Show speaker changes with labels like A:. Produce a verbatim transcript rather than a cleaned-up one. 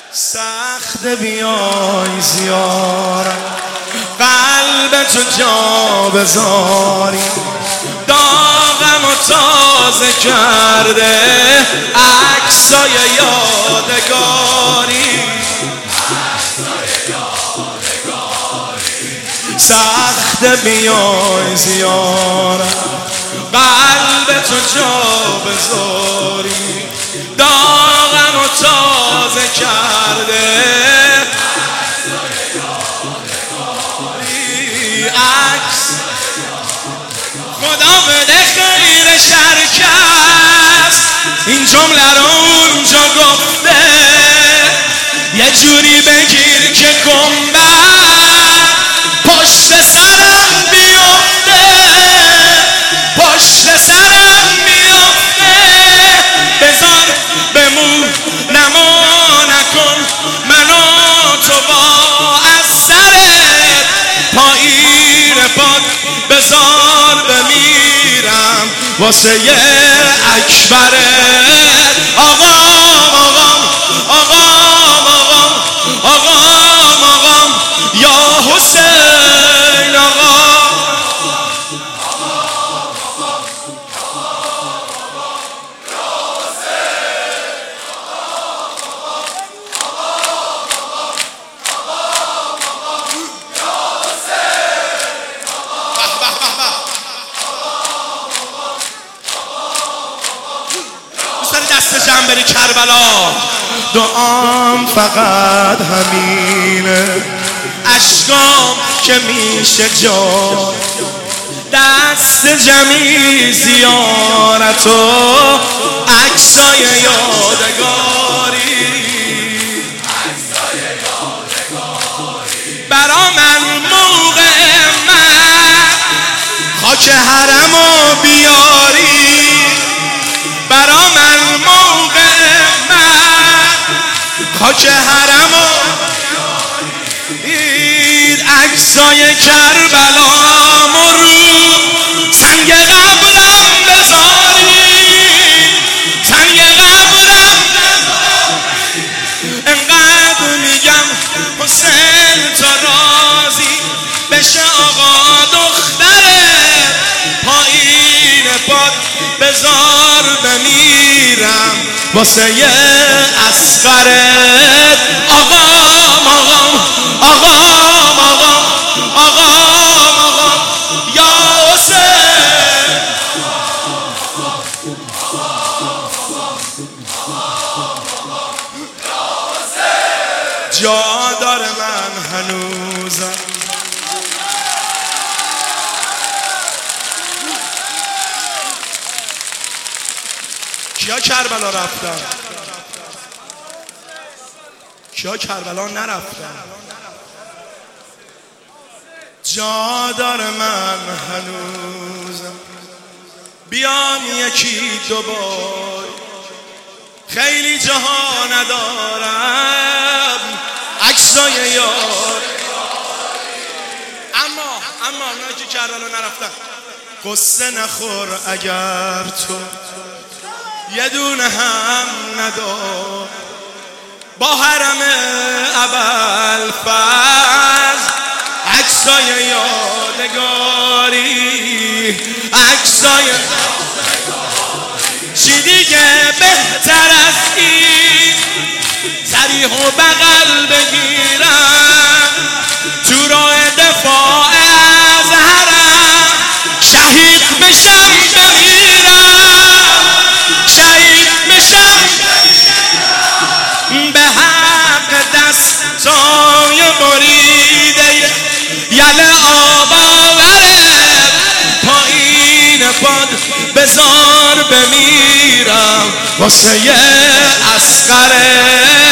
A: سخت بیای زیارت قلب تو جا بذاری، داغم و تازه کرده عکسای یادگاری. سخت بیای زیارت قلب تو جا بذاری، داغم و تازه کرده عکس. خدا بده خیر شرکست این جمله رو اونجا گفته، یه جوری بگیر که گنبد پشت سرم بیفته، پشت سرم بیفته. بذار بمون نما نکن منو تو با از سرت، پایین پاد بذار بمیرم واسه یه اکبرت. آقام آقام آقام آقام آقام آقام یا حسین آقام. دست جمع بری کربلا، دعام فقط همینه، اشکام که میشه جا، دست جمعی زیارت و عکسای یادگاری. برا من موقع من خاک حرمو بیاری، برا من موقع من خاک حرمو بیاری، عکسای کربلا رو سنگ قبرم بذاری، سنگ قبرم بذاری. انقدر میگم حسین تا راضی بشه آقا دختره، پایین پاد بذار بمیرم واسه یه اصغرت. آقام آقام آقام آقام آقام آقام یا حسین. جا داره من هنوزم کیا کربلا رفتن؟ کیا کربلا نرفتن؟ جا داره من هنوزم بیام یکی دوبار، خیلی جاها ندارم عکسای یار. اما اما اونایی که کربلا نرفتن قصه نخور اگر تو یه دونه هم ندار، با حرم ابوالفضل عکسای یادگاری، عکسای چی دیگه بهتر از این صریح و بغل بگیرم تو راه دفاع از حرم، شهید بشم بمیرم، شهید بشم به حق دستای بریده یل آب آورد، پایین پاد بذار بمیرم واسه یه اصغرت.